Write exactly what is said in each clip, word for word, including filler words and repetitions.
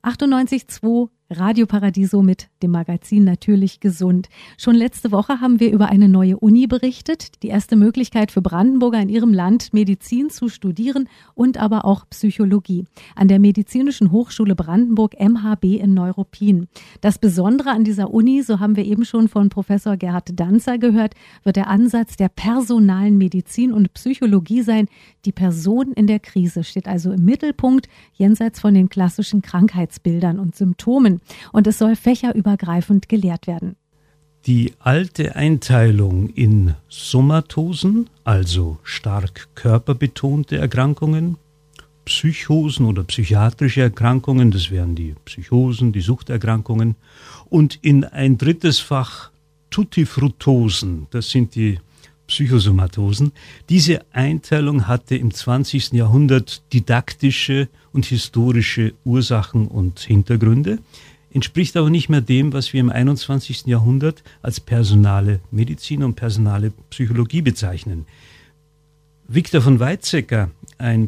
achtundneunzig Komma zwei Radio Paradiso mit dem Magazin Natürlich Gesund. Schon letzte Woche haben wir über eine neue Uni berichtet, die erste Möglichkeit für Brandenburger in ihrem Land Medizin zu studieren und aber auch Psychologie an der Medizinischen Hochschule Brandenburg M H B in Neuruppin. Das Besondere an dieser Uni, so haben wir eben schon von Professor Gerhard Danzer gehört, wird der Ansatz der personalen Medizin und Psychologie sein. Die Person in der Krise steht also im Mittelpunkt, jenseits von den klassischen Krankheitsbildern und Symptomen. Und es soll fächerübergreifend gelehrt werden. Die alte Einteilung in Somatosen, also stark körperbetonte Erkrankungen, Psychosen oder psychiatrische Erkrankungen, das wären die Psychosen, die Suchterkrankungen, und in ein drittes Fach Tutti-Fruttosen, das sind die Psychosomatosen. Diese Einteilung hatte im zwanzigsten Jahrhundert didaktische und historische Ursachen und Hintergründe, entspricht aber nicht mehr dem, was wir im einundzwanzigsten Jahrhundert als personale Medizin und personale Psychologie bezeichnen. Viktor von Weizsäcker, ein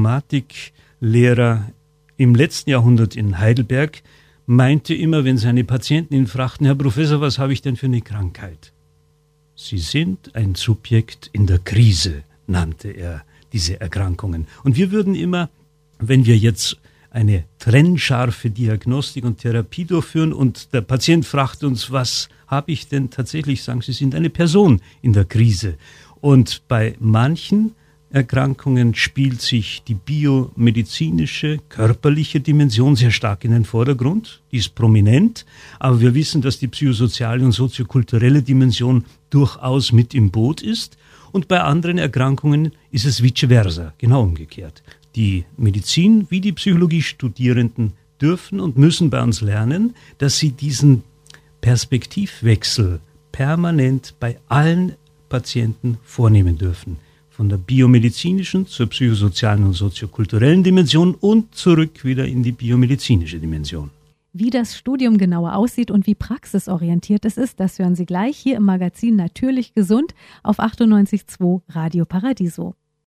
Psychosomatiklehrer im letzten Jahrhundert in Heidelberg, meinte immer, wenn seine Patienten ihn fragten: Herr Professor, was habe ich denn für eine Krankheit? Sie sind ein Subjekt in der Krise, nannte er diese Erkrankungen. Und wir würden immer, wenn wir jetzt eine trennscharfe Diagnostik und Therapie durchführen und der Patient fragt uns, was habe ich denn tatsächlich, sagen Sie, sind eine Person in der Krise. Und bei manchen Erkrankungen spielt sich die biomedizinische, körperliche Dimension sehr stark in den Vordergrund. Die ist prominent, aber wir wissen, dass die psychosoziale und soziokulturelle Dimension durchaus mit im Boot ist. Und bei anderen Erkrankungen ist es vice versa, genau umgekehrt. Die Medizin wie die Psychologiestudierenden dürfen und müssen bei uns lernen, dass sie diesen Perspektivwechsel permanent bei allen Patienten vornehmen dürfen. Von der biomedizinischen zur psychosozialen und soziokulturellen Dimension und zurück wieder in die biomedizinische Dimension. Wie das Studium genauer aussieht und wie praxisorientiert es ist, das hören Sie gleich hier im Magazin Natürlich Gesund auf achtundneunzig Komma zwei Radio Paradiso.